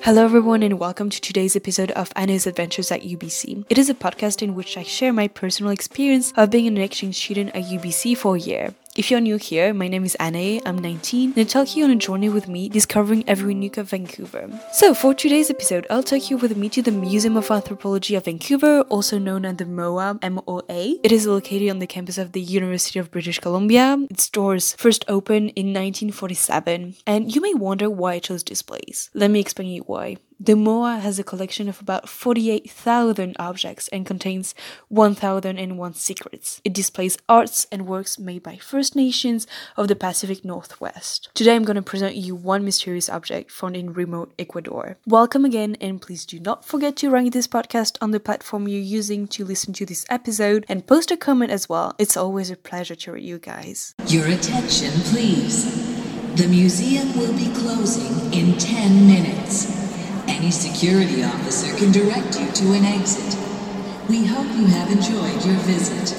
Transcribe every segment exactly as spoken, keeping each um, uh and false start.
Hello everyone and welcome to today's episode of Anne's Adventures at U B C. It is a podcast in which I share my personal experience of being an exchange student at U B C for a year. If you're new here, my name is Anne, I'm nineteen, and I'll take you on a journey with me discovering every nook of Vancouver. So for today's episode, I'll take you with me to the Museum of Anthropology of Vancouver, also known as the M O A, M O A. It is located on the campus of the University of British Columbia. Its doors first opened in nineteen forty-seven, and you may wonder why I chose this place. Let me explain you why. The M O A has a collection of about forty-eight thousand objects and contains one thousand one secrets. It displays arts and works made by First Nations of the Pacific Northwest. Today I'm going to present you one mysterious object found in remote Ecuador. Welcome again, and please do not forget to rank this podcast on the platform you're using to listen to this episode, and post a comment as well. It's always a pleasure to read you guys. Your attention, please. The museum will be closing in ten minutes. Any security officer can direct you to an exit. We hope you have enjoyed your visit.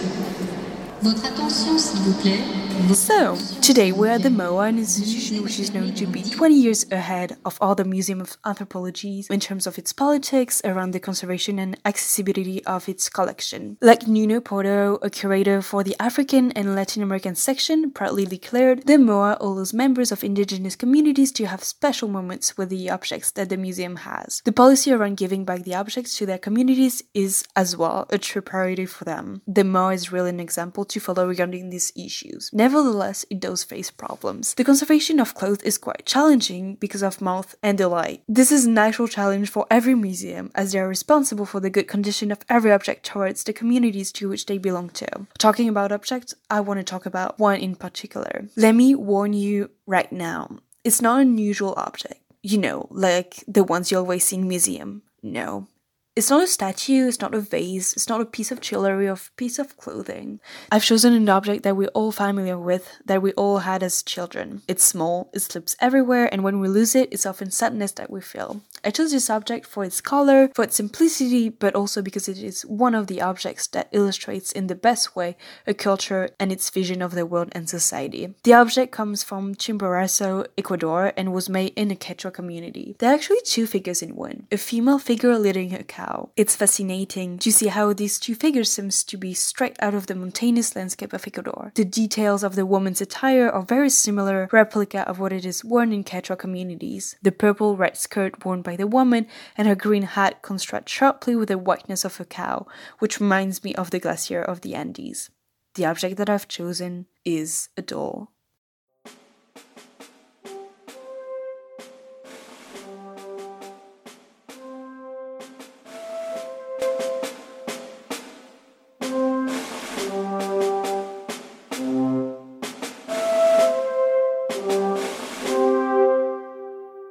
Votre attention, s'il vous plaît. So, today we're at the M O A, an institution which is known to be twenty years ahead of all the Museum of Anthropology in terms of its politics around the conservation and accessibility of its collection. Like Nuno Porto, a curator for the African and Latin American section, proudly declared, the M O A allows members of indigenous communities to have special moments with the objects that the museum has. The policy around giving back the objects to their communities is, as well, a true priority for them. The M O A is really an example to follow regarding these issues. Nevertheless, it does face problems. The conservation of clothes is quite challenging because of moth and the light. This is a natural challenge for every museum, as they are responsible for the good condition of every object towards the communities to which they belong to. Talking about objects, I want to talk about one in particular. Let me warn you right now, it's not an unusual object. You know, like the ones you always see in museum. No. It's not a statue, it's not a vase, it's not a piece of jewelry or a piece of clothing. I've chosen an object that we're all familiar with, that we all had as children. It's small, it slips everywhere, and when we lose it, it's often sadness that we feel. I chose this object for its color, for its simplicity, but also because it is one of the objects that illustrates in the best way a culture and its vision of the world and society. The object comes from Chimborazo, Ecuador, and was made in a Quechua community. There are actually two figures in one, a female figure leading a cow. It's fascinating to see how these two figures seem to be straight out of the mountainous landscape of Ecuador. The details of the woman's attire are very similar replica of what it is worn in Quechua communities. The purple-red skirt worn by the woman and her green hat contrast sharply with the whiteness of a cow, which reminds me of the glacier of the Andes. The object that I've chosen is a doll.